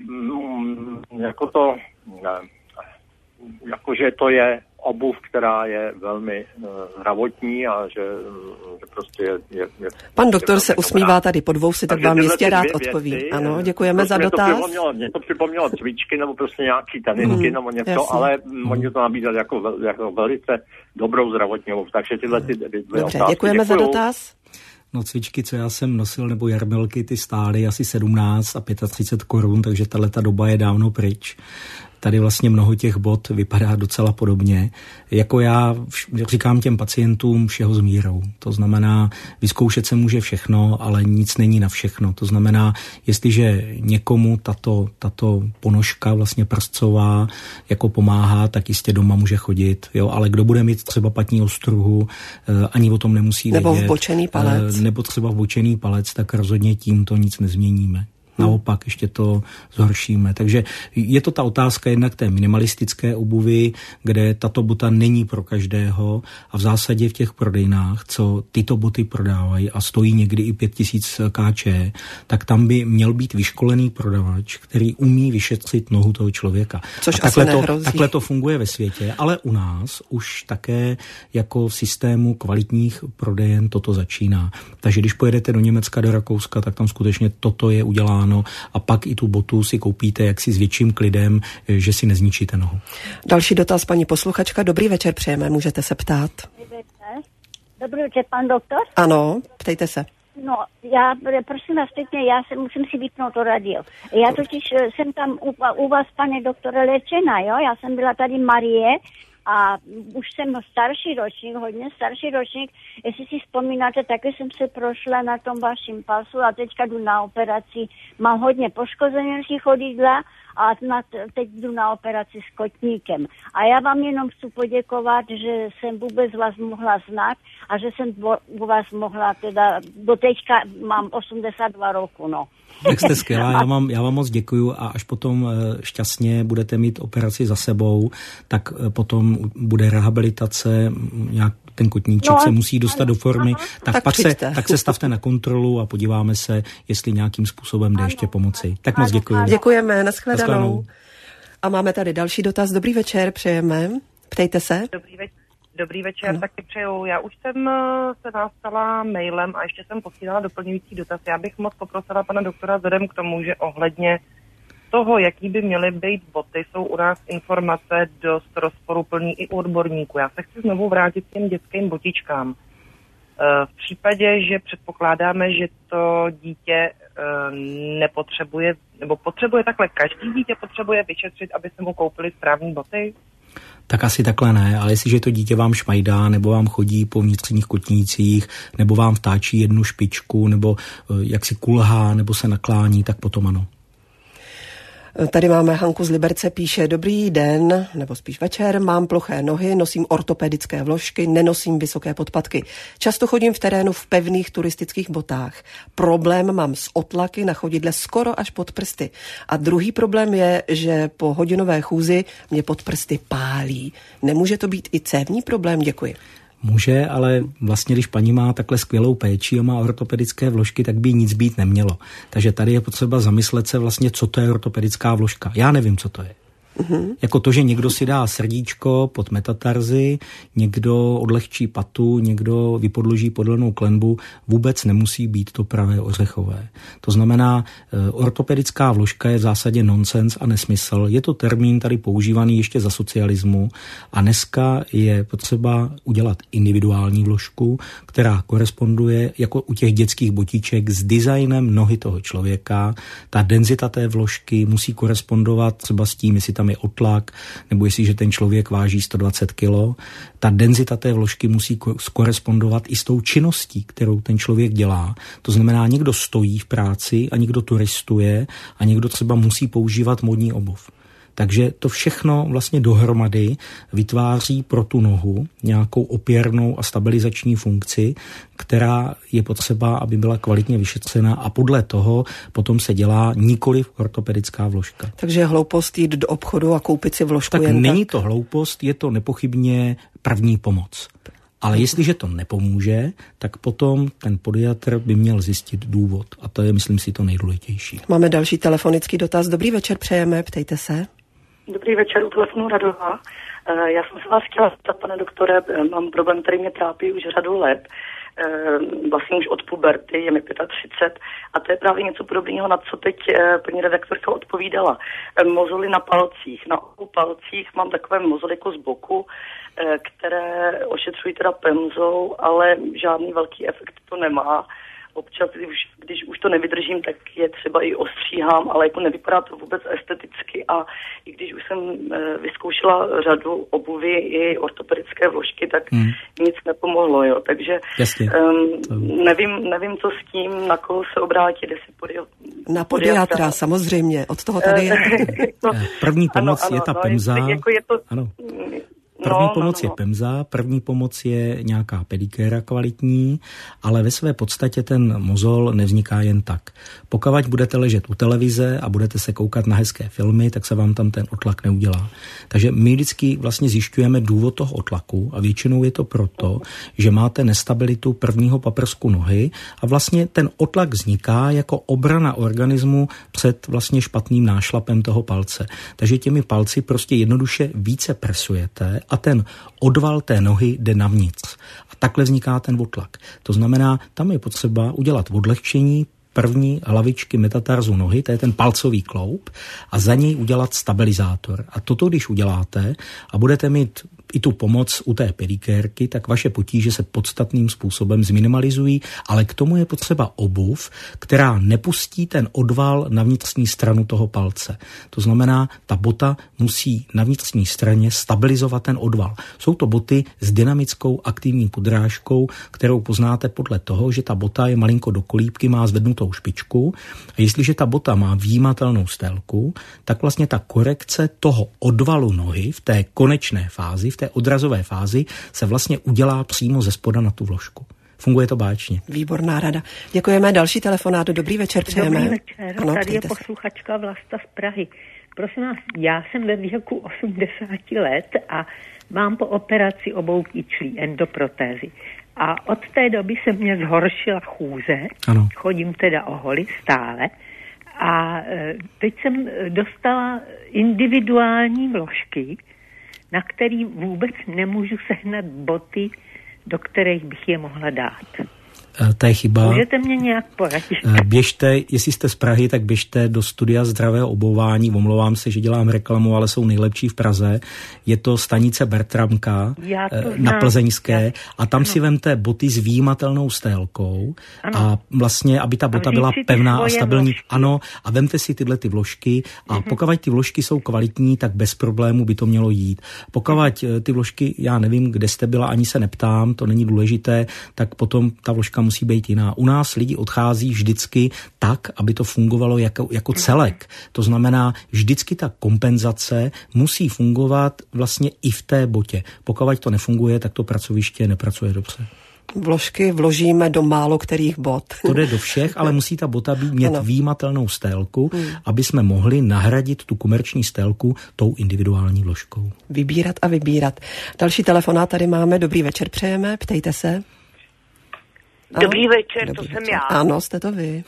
jakože to je obuv, která je velmi zdravotní a že prostě je Pan doktor se usmívá tady po dvou si, tak vám jistě rád odpoví. Ano, děkujeme za dotaz. Mě to připomnělo cvičky nebo prostě nějaký tenisky nebo něco, jasný. Ale oni to nabízeli jako velice dobrou zdravotní obuv. Takže tyhle ty dvě otázky. Děkujeme za dotaz. No cvičky, co já jsem nosil, nebo jarmelky, ty stály asi 17 a 35 korun, takže tato doba je dávno pryč. Tady vlastně mnoho těch bot vypadá docela podobně. Jako já říkám těm pacientům všeho s mírou. To znamená, vyzkoušet se může všechno, ale nic není na všechno. To znamená, jestliže někomu tato ponožka vlastně prstcová jako pomáhá, tak jistě doma může chodit. Jo? Ale kdo bude mít třeba patní ostruhu, ani o tom nemusí vědět. Nebo vbočený palec. Nebo třeba vbočený palec, tak rozhodně tímto nic nezměníme. Naopak ještě to zhoršíme. Takže je to ta otázka jednak té minimalistické obuvi, kde tato bota není pro každého a v zásadě v těch prodejnách, co tyto boty prodávají a stojí někdy i 5000 kč, tak tam by měl být vyškolený prodavač, který umí vyšetřit nohu toho člověka. Což a takhle to funguje ve světě, ale u nás už také jako v systému kvalitních prodejen toto začíná. Takže když pojedete do Německa, do Rakouska, tak tam skutečně toto je uděláno a pak i tu botu si koupíte jaksi s větším klidem, že si nezničíte nohu. Další dotaz, paní posluchačka. Dobrý večer přejeme, můžete se ptát. Dobrý večer, pan doktor. Ano, ptejte se. No, já, prosím vás, pěkně, musím si vypnout to radio. Já totiž jsem tam u vás, pane doktore, léčena, jo? Já jsem byla tady Marie a už jsem starší ročník, hodně starší ročník. Jestli si vzpomínáte, taky jsem se prošla na tom vaším pasu a teďka jdu na operaci. Mám hodně poškozené chodidla a teď jdu na operaci s kotníkem. A já vám jenom chci poděkovat, že jsem vůbec vás mohla znát a že jsem u vás mohla teda, do teďka mám 82 roku, no. Tak jste skvělá, já vám moc děkuju a až potom šťastně budete mít operaci za sebou, tak potom bude rehabilitace nějak ten kotníček se musí dostat do formy, tak se stavte na kontrolu a podíváme se, jestli nějakým způsobem jde ještě pomoci. Tak moc děkuji. Děkujeme, nashledanou. A máme tady další dotaz. Dobrý večer, přejeme. Ptejte se. Dobrý večer, taky přeju. Já už jsem se nastala mailem a ještě jsem posílala doplňující dotaz. Já bych moc poprosila pana doktora vzhledem k tomu, že ohledně toho, jaký by měly být boty, jsou u nás informace dost rozporuplný i u odborníků. Já se chci znovu vrátit k těm dětským botičkám. V případě, že předpokládáme, že to dítě nepotřebuje, nebo potřebuje takhle, každý dítě potřebuje vyšetřit, aby se mu koupili správné boty? Tak asi takhle ne, ale jestliže to dítě vám šmajdá, nebo vám chodí po vnitřních kotnících, nebo vám vtáčí jednu špičku, nebo jak si kulhá, nebo se naklání, tak potom ano. Tady máme Hanku z Liberce, píše: dobrý den, nebo spíš večer, mám ploché nohy, nosím ortopedické vložky, nenosím vysoké podpatky. Často chodím v terénu v pevných turistických botách. Problém mám s otlaky na chodidle skoro až pod prsty. A druhý problém je, že po hodinové chůzi mě pod prsty pálí. Nemůže to být i cévní problém? Děkuji. Může, ale vlastně, když paní má takhle skvělou péči a má ortopedické vložky, tak by nic být nemělo. Takže tady je potřeba zamyslet se vlastně, co to je ortopedická vložka. Já nevím, co to je. Jako to, že někdo si dá srdíčko pod metatarzy, někdo odlehčí patu, někdo vypodloží podélnou klenbu, vůbec nemusí být to pravé ořechové. To znamená, ortopedická vložka je v zásadě nonsens a nesmysl. Je to termín tady používaný ještě za socialismu a dneska je potřeba udělat individuální vložku, která koresponduje jako u těch dětských botiček s designem nohy toho člověka. Ta denzita té vložky musí korespondovat třeba s tím, jestli tam je otlak, nebo jestliže ten člověk váží 120 kg. Ta denzita té vložky musí korespondovat i s tou činností, kterou ten člověk dělá. To znamená, někdo stojí v práci a někdo turistuje a někdo třeba musí používat módní obuv. Takže to všechno vlastně dohromady vytváří pro tu nohu nějakou opěrnou a stabilizační funkci, která je potřeba, aby byla kvalitně vyšetřena a podle toho potom se dělá nikoliv ortopedická vložka. Takže je hloupost jít do obchodu a koupit si vložku tak jen není to hloupost, je to nepochybně první pomoc. Ale jestliže to nepomůže, tak potom ten podiatr by měl zjistit důvod. A to je, myslím si, to nejdůležitější. Máme další telefonický dotaz. Dobrý večer, přejeme, ptejte se. Dobrý večer, u telefonu Radová. Já jsem se vás chtěla zeptat, pane doktore, mám problém, který mě trápí už řadu let. Vlastně už od puberty, je mi 35 a to je právě něco podobného, na co teď paní redaktorka odpovídala. Mozoly na palcích. Na obou palcích mám takové mozoly jako z boku, které ošetřují teda pemzou, ale žádný velký efekt to nemá. Občas, když už to nevydržím, tak je třeba i ostříhám, ale jako nevypadá to vůbec esteticky a i když už jsem vyzkoušela řadu obuvy i ortopedické vložky, tak nic nepomohlo, jo. Takže nevím, co s tím, na koho se obrátit, jestli na podiatra, samozřejmě, od toho tady je. První pomoc je ta pemza. Ano. První pomoc je pemza, první pomoc je nějaká pedikéra kvalitní, ale ve své podstatě ten mozol nevzniká jen tak. Pokud budete ležet u televize a budete se koukat na hezké filmy, tak se vám tam ten otlak neudělá. Takže my vždycky vlastně zjišťujeme důvod toho otlaku a většinou je to proto, že máte nestabilitu prvního paprsku nohy a vlastně ten otlak vzniká jako obrana organismu před vlastně špatným nášlapem toho palce. Takže těmi palci prostě jednoduše více presujete a ten odval té nohy jde navnitř. A takhle vzniká ten otlak. To znamená, tam je potřeba udělat odlehčení první hlavičky metatarzu nohy, to je ten palcový kloup, a za něj udělat stabilizátor. A toto, když uděláte a budete mít i tu pomoc u té pedikérky, tak vaše potíže se podstatným způsobem zminimalizují, ale k tomu je potřeba obuv, která nepustí ten odval na vnitřní stranu toho palce. To znamená, ta bota musí na vnitřní straně stabilizovat ten odval. Jsou to boty s dynamickou aktivní podrážkou, kterou poznáte podle toho, že ta bota je malinko do kolíbky, má zvednutou špičku a jestliže ta bota má výjimatelnou stélku, tak vlastně ta korekce toho odvalu nohy v té konečné fázi, v té odrazové fázi se vlastně udělá přímo ze spoda na tu vložku. Funguje to báječně. Výborná rada. Děkujeme. Další telefonát. Dobrý večer přejeme. Dobrý večer. Ano, tady je posluchačka Vlasta z Prahy. Prosím vás, já jsem ve věku 80 let a mám po operaci obou kyčlí endoprotézy. A od té doby se mě zhoršila chůze, ano. Chodím teda o holi stále a teď jsem dostala individuální vložky, na který vůbec nemůžu sehnat boty, do kterých bych je mohla dát. To je chyba. Můžete mě nějak poradit? Běžte, jestli jste z Prahy, tak běžte do studia zdravého obouvání. Omlouvám se, že dělám reklamu, ale jsou nejlepší v Praze. Je to stanice Bertramka na Plzeňské a tam si vemte boty s výjimatelnou stélkou a vlastně, aby ta bota byla pevná a stabilní. Vložky. Ano, a vemte si tyhle ty vložky a pokud ty vložky jsou kvalitní, tak bez problému by to mělo jít. Pokud ty vložky, já nevím, kde jste byla, ani se neptám, to není důležité, tak potom ta vložka musí být jiná. U nás lidi odchází vždycky tak, aby to fungovalo jako celek. To znamená, vždycky ta kompenzace musí fungovat vlastně i v té botě. Pokud to nefunguje, tak to pracoviště nepracuje dobře. Vložky vložíme do málo kterých bot. To jde do všech, ale musí ta bota mít výjimatelnou stélku, aby jsme mohli nahradit tu komerční stélku tou individuální vložkou. Vybírat a vybírat. Další telefonát tady máme. Dobrý večer přejeme, ptejte se. Dobrý večer, to jsem já. Ano, jste to vy.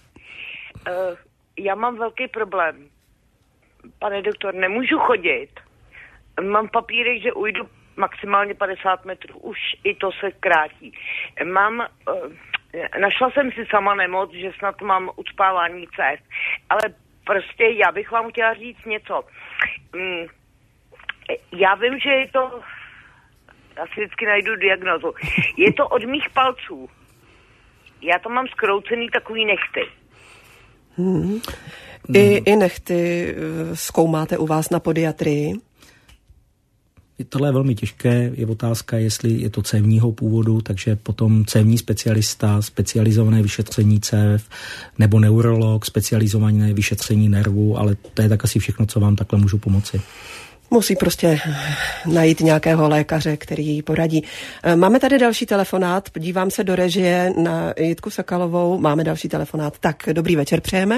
Já mám velký problém. Pane doktor, nemůžu chodit. Mám papírek, že ujdu maximálně 50 metrů. Už i to se krátí. Našla jsem si sama nemoc, že snad mám ucpávání cév. Ale prostě já bych vám chtěla říct něco. Já vím, že je to... Já si vždycky najdu diagnózu. Je to od mých palců. Já to mám zkroucený takový nechty. I nechty zkoumáte u vás na podiatrii? Tohle je velmi těžké, je otázka, jestli je to cévního původu, takže potom cévní specialista, specializované vyšetření cév, nebo neurolog, specializované vyšetření nervů, ale to je tak asi všechno, co vám takhle můžu pomoci. Musí prostě najít nějakého lékaře, který jí poradí. Máme tady další telefonát, podívám se do režie na Jitku Sakalovou, máme další telefonát. Tak, dobrý večer přejeme.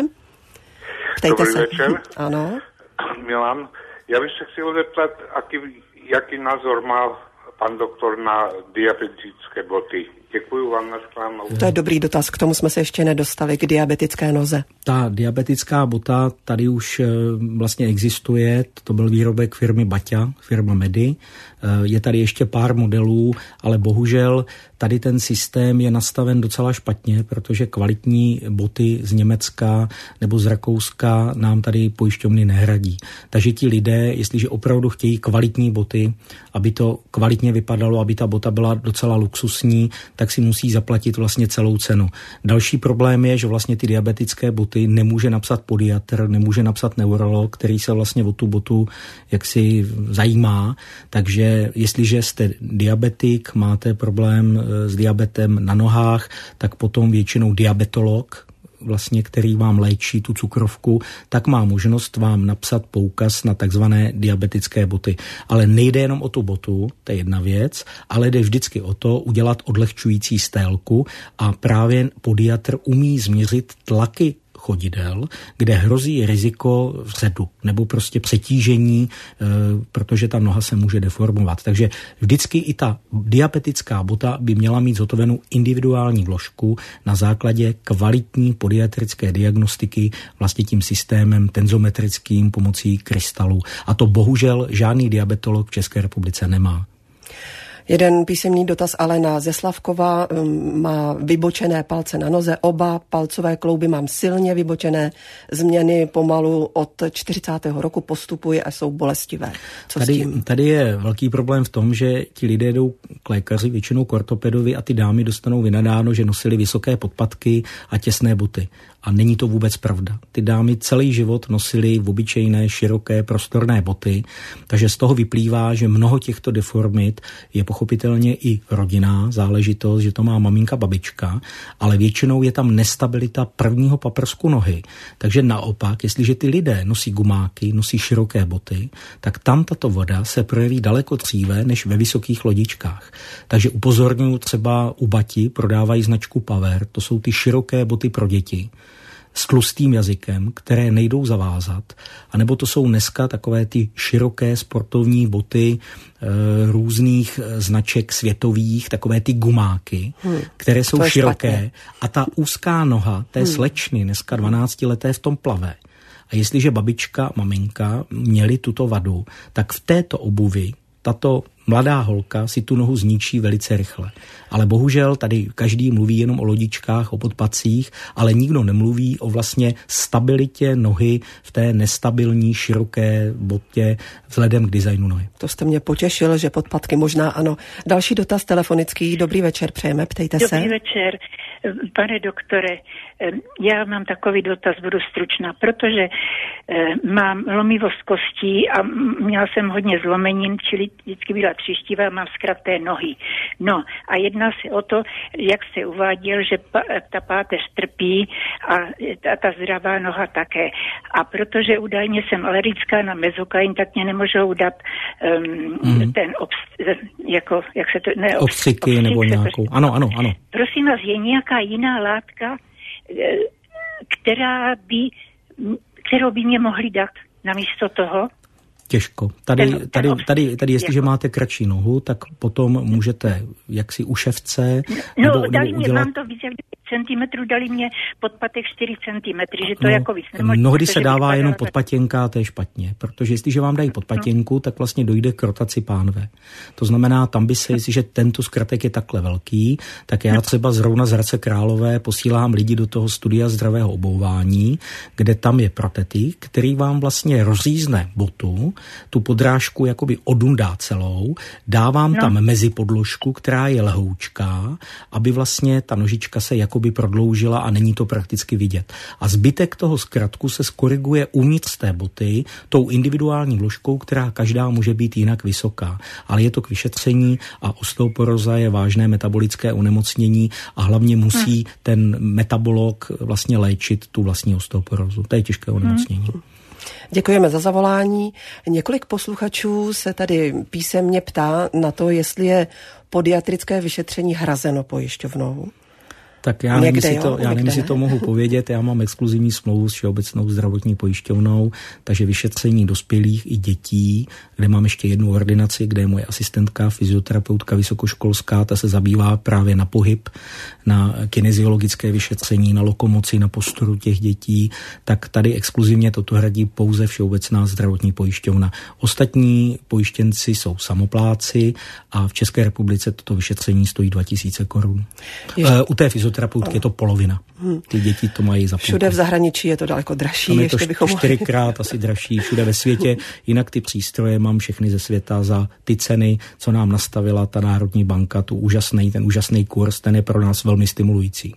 Ptejte Dobrý večer. Ano. Milan, já bych se chtěl zeptat, jaký názor má pan doktor na diabetické boty. Děkuju vám, nashledanou. To je dobrý dotaz, k tomu jsme se ještě nedostali, k diabetické noze. Ta diabetická bota tady už vlastně existuje, to byl výrobek firmy Baťa, firma Medy. Je tady ještě pár modelů, ale bohužel tady ten systém je nastaven docela špatně, protože kvalitní boty z Německa nebo z Rakouska nám tady pojišťovny nehradí. Takže ti lidé, jestliže opravdu chtějí kvalitní boty, aby to kvalitně vypadalo, aby ta bota byla docela luxusní, tak si musí zaplatit vlastně celou cenu. Další problém je, že vlastně ty diabetické boty nemůže napsat podiatr, nemůže napsat neurolog, který se vlastně o tu botu jaksi zajímá. Takže jestliže jste diabetik, máte problém s diabetem na nohách, tak potom většinou diabetolog, vlastně, který vám léčí tu cukrovku, tak má možnost vám napsat poukaz na takzvané diabetické boty. Ale nejde jenom o tu botu, to je jedna věc, ale jde vždycky o to udělat odlehčující stélku a právě podiatr umí změřit tlaky chodidel, kde hrozí riziko vředu nebo prostě přetížení, protože ta noha se může deformovat. Takže vždycky i ta diabetická bota by měla mít zhotovenou individuální vložku na základě kvalitní podiatrické diagnostiky vlastně tím systémem tenzometrickým pomocí krystalů. A to bohužel žádný diabetolog v České republice nemá. Jeden písemný dotaz Alena ze Slavkova, má vybočené palce na noze, oba palcové klouby mám silně vybočené, změny pomalu od 40. roku postupují a jsou bolestivé. Co s tím? Tady je velký problém v tom, že ti lidé jdou k lékaři, většinou k ortopedovi a ty dámy dostanou vynadáno, že nosili vysoké podpatky a těsné boty. A není to vůbec pravda. Ty dámy celý život nosily obyčejné, široké, prostorné boty, takže z toho vyplývá, že mnoho těchto deformit je pochopitelně i rodinná záležitost, že to má maminka, babička, ale většinou je tam nestabilita prvního paprsku nohy. Takže naopak, jestliže ty lidé nosí gumáky, nosí široké boty, tak tam tato voda se projeví daleko dříve než ve vysokých lodičkách. Takže upozorňuji, třeba u Bati prodávají značku Power, to jsou ty široké boty pro děti. s tlustým jazykem, které nejdou zavázat, anebo to jsou dneska takové ty široké sportovní boty různých značek světových, takové ty gumáky, které jsou široké špatně. A ta úzká noha té slečny, dneska 12leté v tom plave. A jestliže babička, maminka měli tuto vadu, tak v této obuvi tato mladá holka si tu nohu zničí velice rychle. Ale bohužel tady každý mluví jenom o lodičkách, o podpacích, ale nikdo nemluví o vlastně stabilitě nohy v té nestabilní, široké botě vzhledem k designu nohy. To jste mě potěšil, že podpatky možná ano. Další dotaz telefonický. Dobrý večer, přejeme, ptejte se. Dobrý večer, pane doktore. Já mám takový dotaz, budu stručná, protože mám lomivost kostí a měla jsem hodně zlomenin, čili vždycky byla třištivá, mám zkraté nohy. No a jedná se o to, jak jste uváděl, že ta páteř trpí a ta zdravá noha také. A protože údajně jsem alergická na mezokain, tak mě nemůžou dát jak se to... Obstřiky nebo nějakou. Ano. Prosím vás, je nějaká jiná látka, kterou by mě mohli dát namísto toho? Těžko. Tady, jestliže máte kratší nohu, tak potom můžete jaksi u ševce nebo udělat... Mám to víc jak 10 centimetrů, dali mě podpatek 4 centimetry, že to jako víc. Mnohdy se dává jenom podpatěnka, to je špatně, protože jestliže vám dají podpatěnku, tak vlastně dojde k rotaci pánve. To znamená, tam by se, jestliže tento zkratek je takhle velký, tak já třeba zrovna z Hradce Králové posílám lidi do toho studia zdravého obouvání, kde tam je protetik, který vám vlastně rozřízne botu, tu podrážku jakoby odundá celou, dávám tam mezi podložku, která je lehoučká, aby vlastně ta nožička se jakoby prodloužila a není to prakticky vidět. A zbytek toho zkratku se skoriguje uvnitř té boty tou individuální vložkou, která každá může být jinak vysoká. Ale je to k vyšetření a osteoporóza je vážné metabolické onemocnění a hlavně musí ten metabolog vlastně léčit tu vlastní osteoporózu. To je těžké onemocnění. Děkujeme za zavolání. Několik posluchačů se tady písemně ptá na to, jestli je podiatrické vyšetření hrazeno pojišťovnou. Tak já nevím, jestli to mohu povědět. Já mám exkluzivní smlouvu s Všeobecnou zdravotní pojišťovnou, takže vyšetření dospělých i dětí, kde mám ještě jednu ordinaci, kde je moje asistentka, fyzioterapeutka vysokoškolská, ta se zabývá právě na pohyb, na kineziologické vyšetření, na lokomoci, na posturu těch dětí, tak tady exkluzivně toto hradí pouze Všeobecná zdravotní pojišťovna. Ostatní pojištěnci jsou samopláci a v České republice toto vyšetření stojí 2000 korun. U té fyzioterapeutky je to polovina. Ty děti to mají za půlku. Všude v zahraničí je to daleko dražší. Tam je to 4krát asi dražší všude ve světě. Jinak ty přístroje mám všechny ze světa za ty ceny, co nám nastavila ta Národní banka, ten úžasný kurz, ten je pro nás velmi stimulující.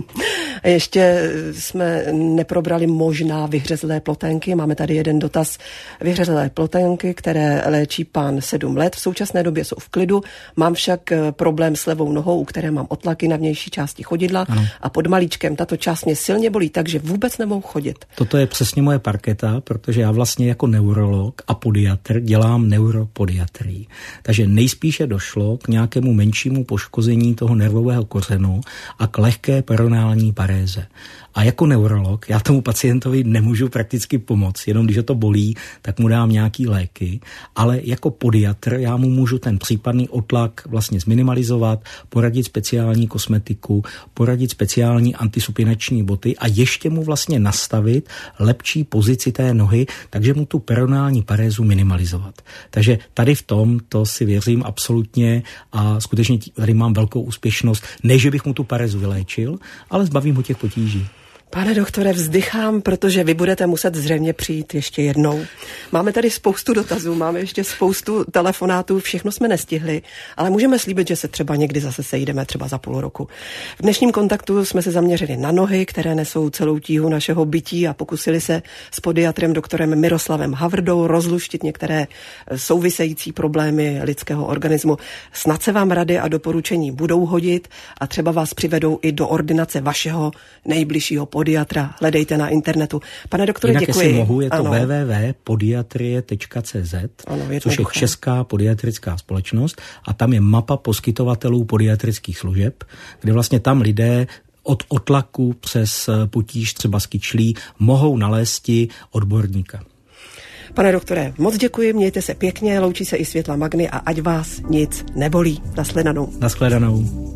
A ještě jsme neprobrali možná vyhřezlé ploténky. Máme tady jeden dotaz. Vyhřezlé ploténky, které léčí pán 7 let. V současné době jsou v klidu. Mám však problém s levou nohou, u které mám otlaky na vnější části chodidla a pod malíčkem tato část mě silně bolí, takže vůbec nemohu chodit. Toto je přesně moje parketa, protože já vlastně jako neurolog a podiatr dělám neuropodiatrii. Takže nejspíše došlo k nějakému menšímu poškození toho nervového kořenu a k lehké peronální paréze. A jako neurolog já tomu pacientovi nemůžu prakticky pomoct, jenom když ho to bolí, tak mu dám nějaký léky, ale jako podiatr já mu můžu ten případný otlak vlastně zminimalizovat, poradit speciální kosmetiku, poradit speciální antisupinační boty a ještě mu vlastně nastavit lepší pozici té nohy, takže mu tu peronální parézu minimalizovat. Takže tady v tom to si věřím absolutně a skutečně tady mám velkou úspěšnost. Ne, že bych mu tu parézu vyléčil, ale zbavím ho těch potíží. Pane doktore, vzdychám, protože vy budete muset zřejmě přijít ještě jednou. Máme tady spoustu dotazů, máme ještě spoustu telefonátů, všechno jsme nestihli, ale můžeme slíbit, že se třeba někdy zase sejdeme, třeba za půl roku. V dnešním kontaktu jsme se zaměřili na nohy, které nesou celou tíhu našeho bytí a pokusili se s podiatrem doktorem Miroslavem Havrdou rozluštit některé související problémy lidského organismu. Snad se vám rady a doporučení budou hodit a třeba vás přivedou i do ordinace vašeho nejbližšího podiatra. Hledejte na internetu. Pane doktore, jinak děkuji. Jestli mohu, je to www.podiatrie.cz, což je Česká podiatrická společnost a tam je mapa poskytovatelů podiatrických služeb, kde vlastně tam lidé od otlaku přes potíž třeba s kyčlí mohou nalézti odborníka. Pane doktore, moc děkuji, mějte se pěkně, loučí se i Světla Magny a ať vás nic nebolí. Nashledanou. Nashledanou.